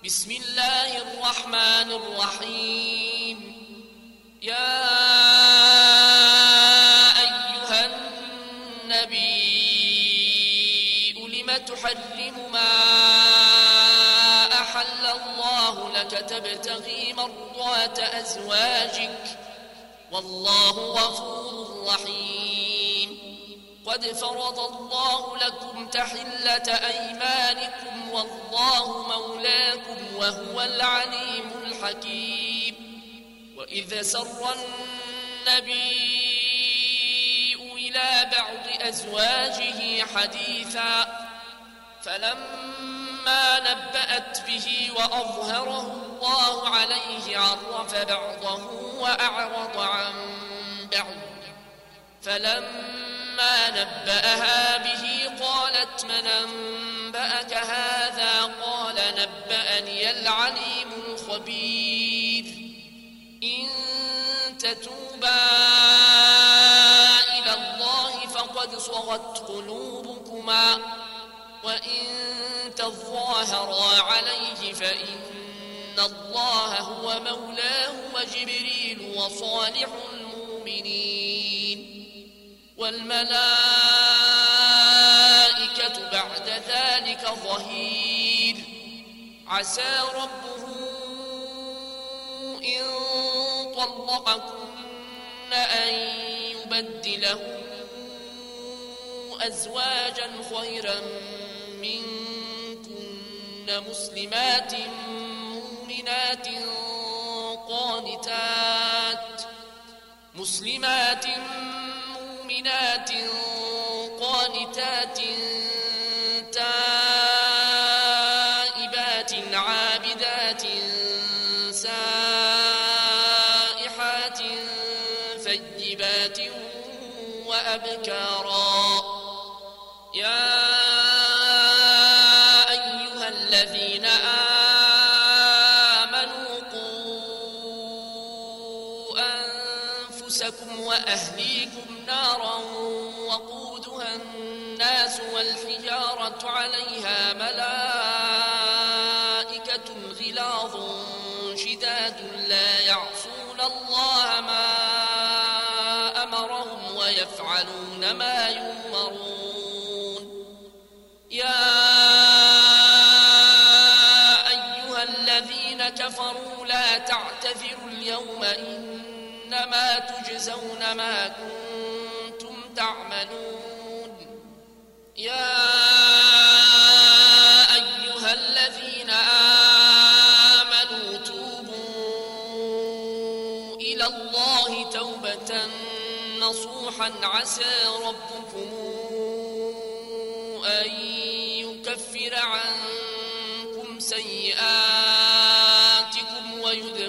بسم الله الرحمن الرحيم. يا أيها النبي لم تحرم ما أحل الله لك تبتغي مرضات أزواجك والله غفور رحيم. قد فرض الله لكم تحلة أيمانكم والله مولاكم وهو العليم الحكيم. وإذا سر النبي إلى بعض أزواجه حديثا فلما نبأت به وأظهره الله عليه عرف بعضه وأعرض عن بعض فلما نبأها به قالت من أنبأك هذا قال نبأني العليم الخبير. إن تتوبا إلى الله فقد صغت قلوبكما وإن تظاهرا عليه فإن الله هو مولاه وجبريل وصالح المؤمنين والملائكة بعد ذلك ظهير. عسى ربه إن طلقكن أن يبدله أزواجا خيرا منكن مسلمات مؤمنات قانتات تائبات عابدات سائحات ثيبات وأبكارا. يا أيها الذين آمنوا قوا أنفسكم وأهليكم نارا وقودها الناس والحجارة عليها ملائكة غلاظ شداد لا يعصون الله ما أمرهم ويفعلون ما يؤمرون. يا أيها الذين كفروا لا تعتذروا اليوم إنما تجزون ما كنتم تعملون. يا أيها الذين آمنوا توبوا إلى الله توبة نصوحا عسى ربكم أن يكفر عنكم سيئاتكم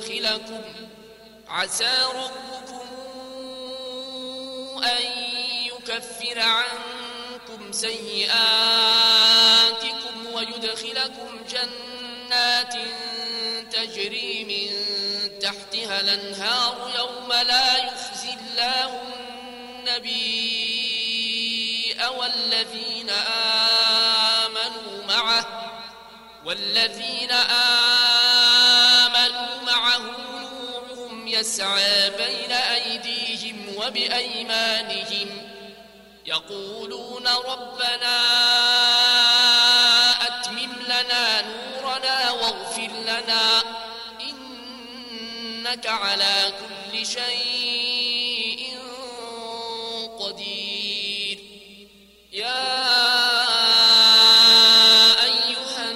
ويدخلكم جنات تجري من تحتها الأنهار يوم لا يخزي الله النبي والذين آمنوا معه نورهم يسعى بين أيديهم وبأيمانهم يقولون ربنا أتمم لنا نورنا واغفر لنا إنك على كل شيء قدير. يا أيها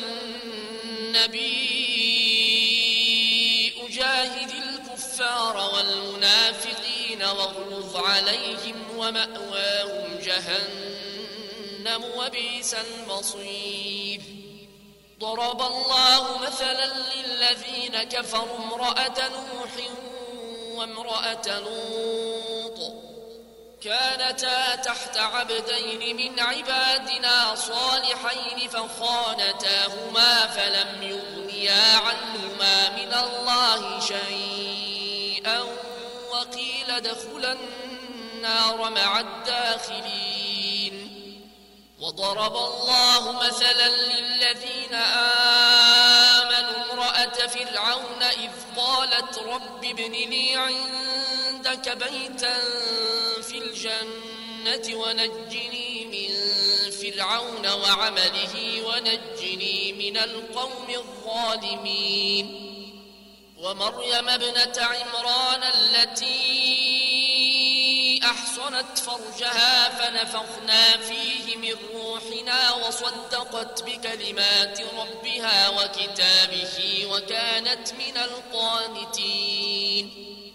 النبي جاهد الكفار والمنافقين واغلظ عليهم ومأواهم جهنم وبئس المصير. ضرب الله مثلا للذين كفروا امرأة نوح وامرأة لوط كانتا تحت عبدين من عبادنا صالحين فخانتاهما فلم يغنيا عنهما من الله شيئا وقيل ادخلا النار مع الداخلين. وضرب الله مثلا للذين آمنوا وامرأة فرعون إذ قالت رب ابن لي عندك بيتا في الجنة ونجني من فرعون وعمله ونجني من القوم الظالمين ومريم ابنة عمران التي أحصنت فرجها فنفخنا فيه من روحنا وصدقت بكلمات ربها وكتابه وكانت من القانتين